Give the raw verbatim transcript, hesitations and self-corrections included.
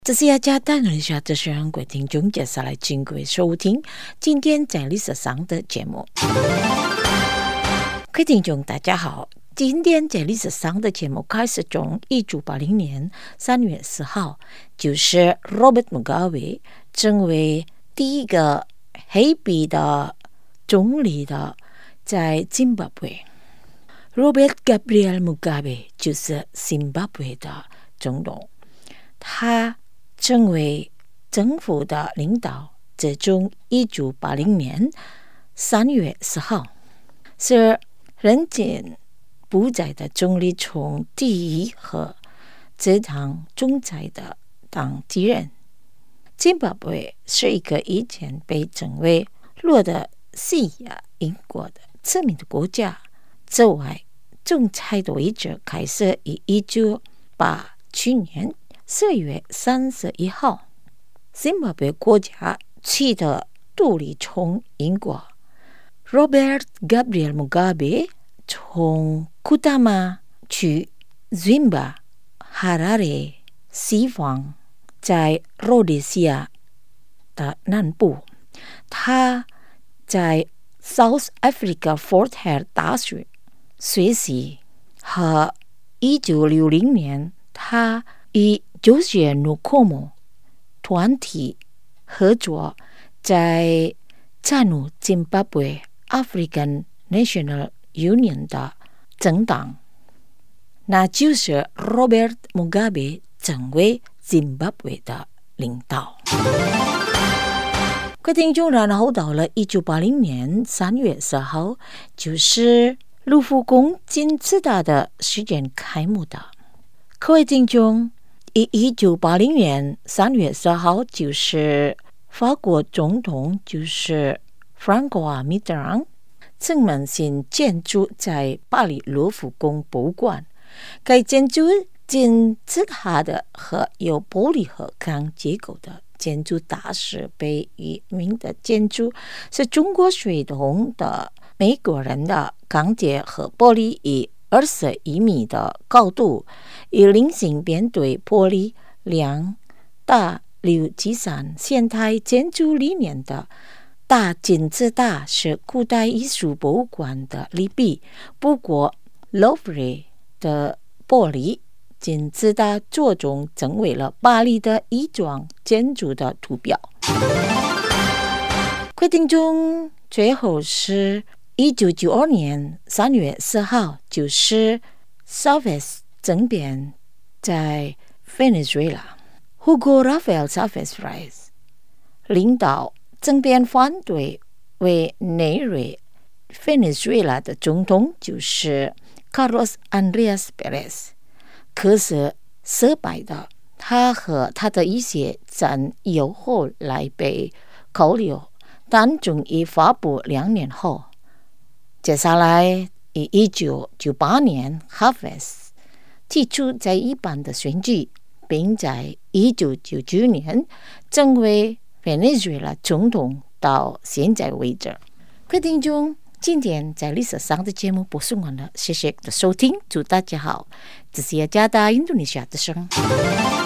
这是要加带一下这是各位听众接下来请各位收听今天在历史上的节目。各位听众大家好，今天在历史上的节目开始从一九八零年三月四号，就是 Robert Mugabe 成为第一个黑皮的总理的在津巴布韦。Robert Gabriel Mugabe 就是津巴布韦的总统，他成为政府的领导，自从一九八零年三月四号，是人间不在的总理从第一和这场仲裁的当敌人。津巴布韦是一个以前被称为落的西亚英国的殖民的国家，此外仲裁的位置开始于一九八七年四月三十一号，津巴布韦国家取得独立从英国。Robert Gabriel Mugabe 从库塔马去津巴哈拉雷西方，在罗德西亚的南部。他在 South Africa Fort Hare 大学学习，和一九六零年他与José Nkomo团体合作，在加入津巴布韦 African National Union 的政党，那就是 Robert Mugabe 成为津巴布韦的领导。各位听众，然后到了一九八零年三月十号，就是卢浮宫金字塔的时间开幕的。各位听众，一九八零年三月十号，就是法国总统就是弗朗哥瓦米特朗正门新建筑在巴黎卢浮宫博物馆。该建筑金字塔的和有玻璃和钢结构的建筑大师被誉名的建筑，是中国血统的美国人的钢铁和玻璃以二十一米的高度，以菱形边对玻璃两大六计算现代建筑理念的大金字塔是古代艺术博物馆的利弊。不过 Louvre 的玻璃金字塔最终成为了巴黎的一幢建筑的图标。规定中最后是一九九二年三月四号，就是 Chavez 政变在 Venezuela。Hugo Rafael Chavez Reyes 领导政变反对委内瑞 Venezuela 的总统就是 Carlos Andrés Pérez， 可是失败的。他和他的一些战友后来被扣留，但终于发布两年后。接下来于一九九八年 Chavez 提出在一般的选举，并在一九九九年成为 Venezuela 总统到现在为止。各位听众，今天在历史上的节目播送完了，谢谢的收听，祝大家好，这是雅加达印度尼西亚的声。